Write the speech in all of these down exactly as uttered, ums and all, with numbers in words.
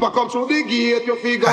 Back up through the gate, you figure.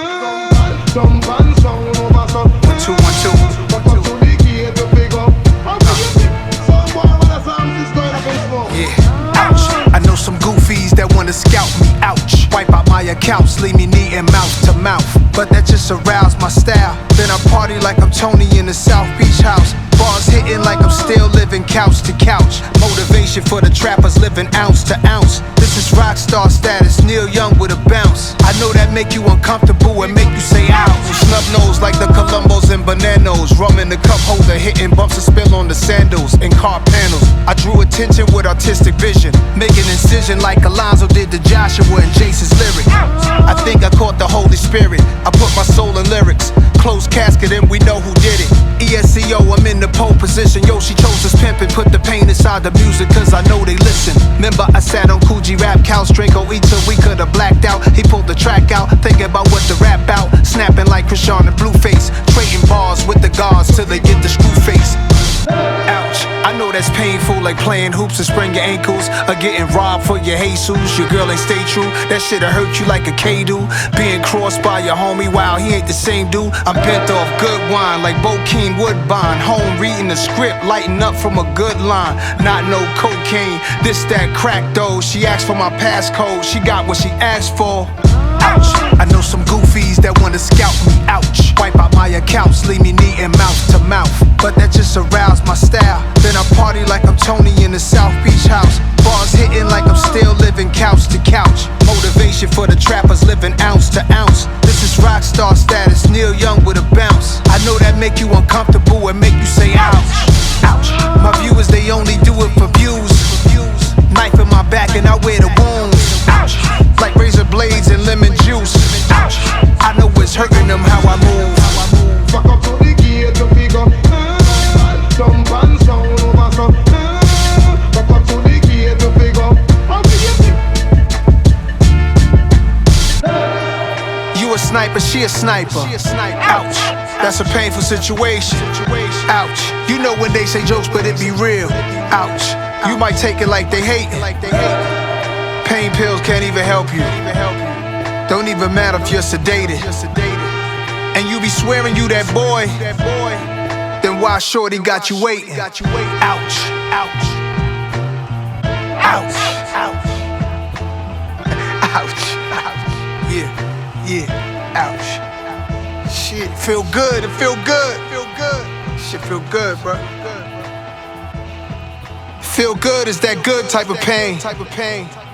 Jump and sound over some. One, two, one, two. Back up through the gate, you figure. How do you think? Some boy when the sound is going up in smoke. Yeah, ouch. I know some goofies that wanna scout me, ouch. Wipe out my accounts, leave me neat and mouth to mouth. But that just aroused my style. Then I party like I'm Tony in the South Beach house. Bars hitting like I'm still living couch to couch. Motivation for the trappers living ounce to ounce. This is rock star status, Neil Young with a bounce. I know that make you uncomfortable and make you say ouch. Snub nose like the Columbos and Bananos. Rum in the cup holder, hitting bumps and spill on the sandals and car panels. I drew attention with artistic vision, making incision like Alonzo did to Joshua and Jason's lyric. I think I caught the Holy Spirit. I put my soul in lyrics. Closed casket and we know who did it. E S E O, I'm in the pole position. Yo, she chose us pimpin'. Put the pain inside the music cause I know they listen. Remember I sat on Coogee Rap Couch, Draco Eater, we could've blacked out. He pulled the track out, thinking about what to rap out. Snapping like Krishan and Blueface. Trading bars with the guards till they get the screw face. Ouch, I know that's painful, like playing hoops and sprain your ankles, or getting robbed for your Jesus. Your girl ain't stay true, that shit'll hurt you like a K-do. Being crossed by your homie, wow, he ain't the same dude. I'm bent off good wine, like Bokeem Woodbine. Home reading the script, lighting up from a good line. Not no cocaine, this that crack though. She asked for my passcode, she got what she asked for. Ouch, I know some goofies that wanna scout me, ouch. Wipe out my accounts, leave me neat and mouth to mouth. But that just aroused my style. Then I party like I'm Tony in the South Beach house. Bars hitting like I'm still living couch to couch. Motivation for the trappers living ounce to ounce. This is rock star status, Neil Young with a bounce. I know that make you uncomfortable and make you say ouch, ouch. My viewers, they only do it for views. Knife in my back and I wear the wounds, ouch. Like razor blades and lemon juice, ouch. I know it's hurting them how I move. Back up to the gate, you figure. Jump and sound over some. Back up to the gate, you figure. How do you think? You a sniper, she a sniper. Ouch, that's a painful situation. Ouch, you know when they say jokes but it be real. Ouch, you might take it like they hate it. Pain pills can't even help you. Don't even matter if you're sedated. And you be swearing you that boy. Then why shorty got you waiting? Ouch, ouch, ouch, ouch, ouch, yeah, yeah, ouch. Shit, feel good, it feel good, feel good. Shit feel good, bro. Feel good is that good type of pain.